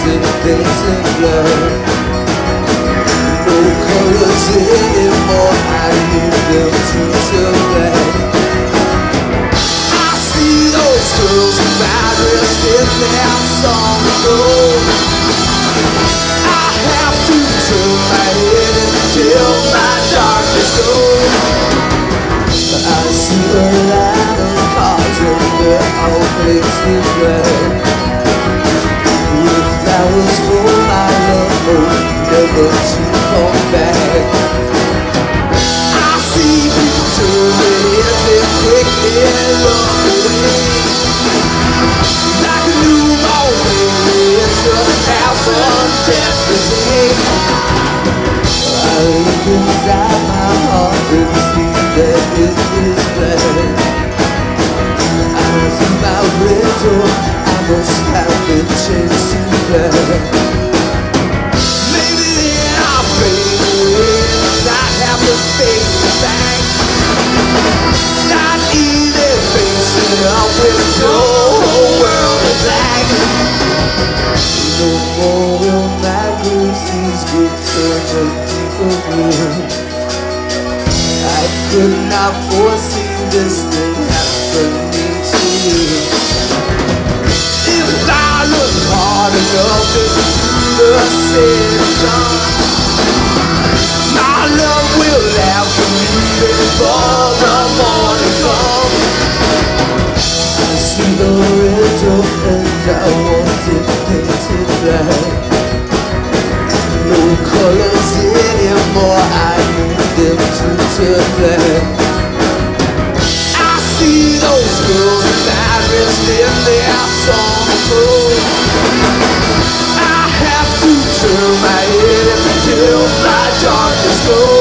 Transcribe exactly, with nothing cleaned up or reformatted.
and painted blood. No colors anymore, I need them to turn black. I see those girls in my dress in their song goes. I have to turn my head until my darkness goes. I see a line of cars and they're all painted red, with flowers for my love, hope never to come back. I see people turn their heads and quickly run away, like a new morning, it's just happened yesterday. I look inside my heart and see that it is black. Eyes in my window, I must have been changed to black. Maybe then I'll fade away and not have to face the fact. Not easy facing up with the whole world is black. No more will my blue seas return to deeper blue. I could not foresee this thing happening to you. If I look hard enough into the setting sun, my love will laugh for me before the morning comes. I see the window and I want it painted black. No colors anymore, I need them to turn black. I see those girls in my dress in their summer clothes. I have to turn my head until my darkness goes.